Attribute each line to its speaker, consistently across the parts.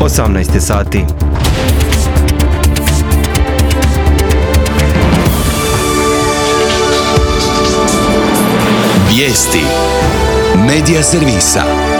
Speaker 1: 18 je sati.
Speaker 2: Vijesti Medija servisa.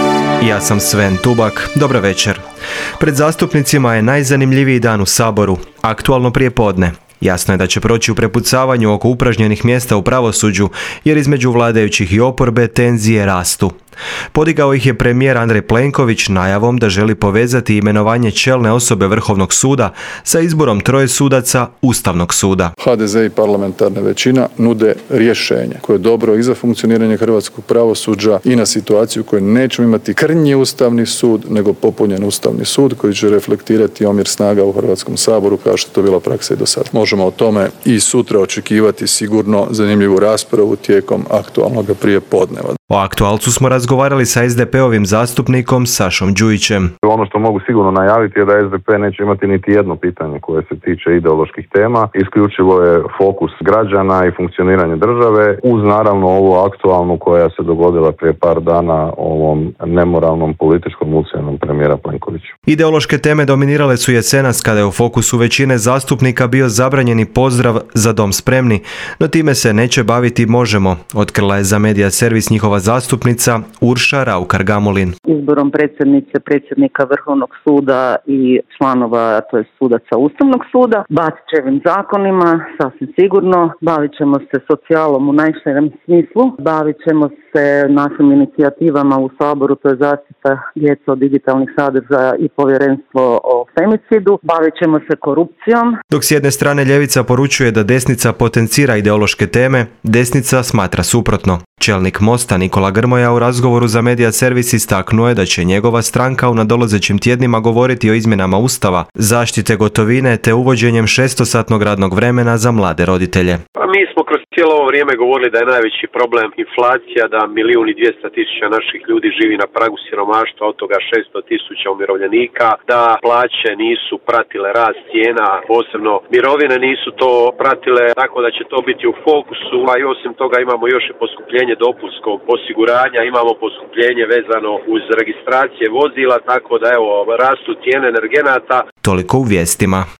Speaker 1: Ja sam Sven Tubak. Dobro večer. Pred zastupnicima je najzanimljiviji dan u Saboru, aktualno prijepodne. Jasno je da će proći u prepucavanju oko upražnjenih mjesta u pravosuđu, jer između vladajućih i oporbe tenzije rastu. Podigao ih je premijer Andrej Plenković najavom da želi povezati imenovanje čelne osobe Vrhovnog suda sa izborom 3 sudaca Ustavnog suda.
Speaker 3: HDZ i parlamentarna većina nude rješenje koje je dobro i za funkcioniranje hrvatskog pravosuđa i na situaciju koju nećemo imati krnji Ustavni sud, nego popunjen Ustavni sud koji će reflektirati omjer snaga u Hrvatskom saboru kao što je to bila praksa i do sada. Možemo o tome i sutra očekivati sigurno zanimljivu raspravu tijekom aktualnog prijepodneva.
Speaker 1: O aktualcu smo razgovarali sa SDP-ovim zastupnikom Sašom Đujićem.
Speaker 4: Ono što mogu sigurno najaviti je da SDP neće imati niti jedno pitanje koje se tiče ideoloških tema. Isključivo je fokus građana i funkcioniranje države, uz naravno ovu aktualnu koja se dogodila prije par dana ovom nemoralnom političkom ucjenom premijera Plenkovića.
Speaker 1: Ideološke teme dominirale su jesenas kada je u fokusu većine zastupnika bio zabranjeni pozdrav Za dom spremni, no time se neće baviti Možemo, otkrila je za Medija servis njihova zastupnica Urša Raukar-Gamulin.
Speaker 5: Izborom predsjednika Vrhovnog suda i članova, to je sudaca Ustavnog suda, Bačićevim zakonima, sasvim sigurno, bavit ćemo se socijalom u najširem smislu, bavit ćemo se našim inicijativama u Saboru, to je zaštita djece od digitalnih sadržaja i povjerenstvo o femicidu, bavit ćemo se korupcijom.
Speaker 1: Dok s jedne strane ljevica poručuje da desnica potencira ideološke teme, desnica smatra suprotno. Čelnik Mosta Nikola Grmoja u razgovoru za Medija servis istaknuo je da će njegova stranka u nadolazećim tjednima govoriti o izmjenama Ustava, zaštite gotovine te uvođenjem 6-satnog radnog vremena za mlade roditelje.
Speaker 6: Mi smo kroz cijelo ovo vrijeme govorili da je najveći problem inflacija, da 1.200.000 naših ljudi živi na pragu siromaštva, od toga 600.000 umirovljenika, da plaće nisu pratile rast cijena, posebno mirovine nisu to pratile, tako da će to biti u fokusu, a i osim toga imamo još i poskupljenje dopunskog osiguranja, imamo poskupljenje vezano uz registracije vozila, tako da evo rastu cijene energenata.
Speaker 1: Toliko u vijestima.